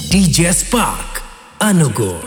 DJ Spark, Anugur.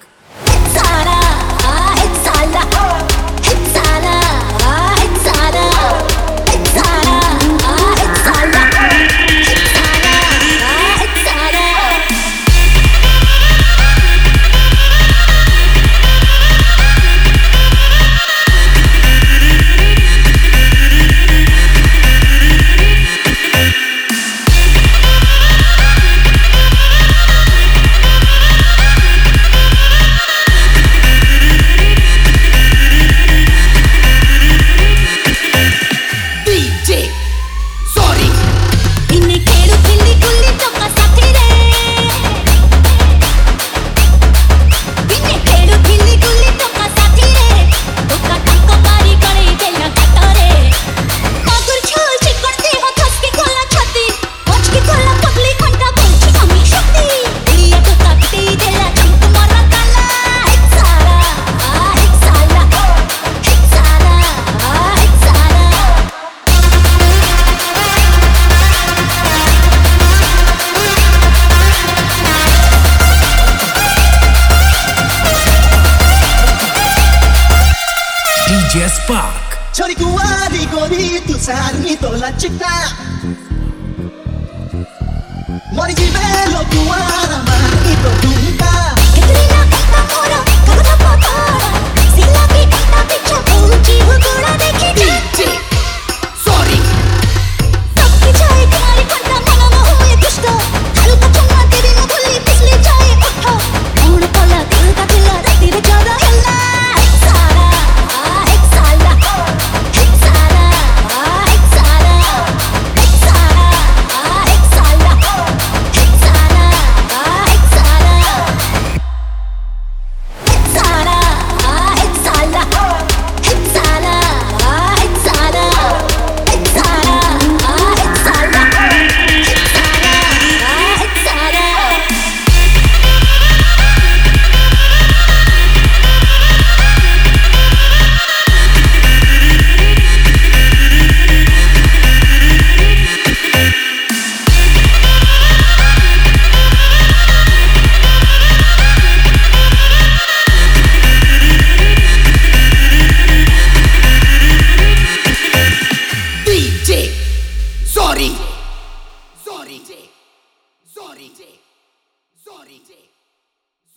DJ Spark. Chori kuari gori tu sarmi to la città. Mori di bello kuara mani to tunta. Che trina canta moro, canta papara. Sila ki canta piccia, unchi hukura dekhi DJ Sorry. Takki jaye tumhari karta mana na hoye pushta. Halu ka chunna tere na bhuli pisle jaye utha. Kaun pala dil ka dila rati re jada hilla. Sorry.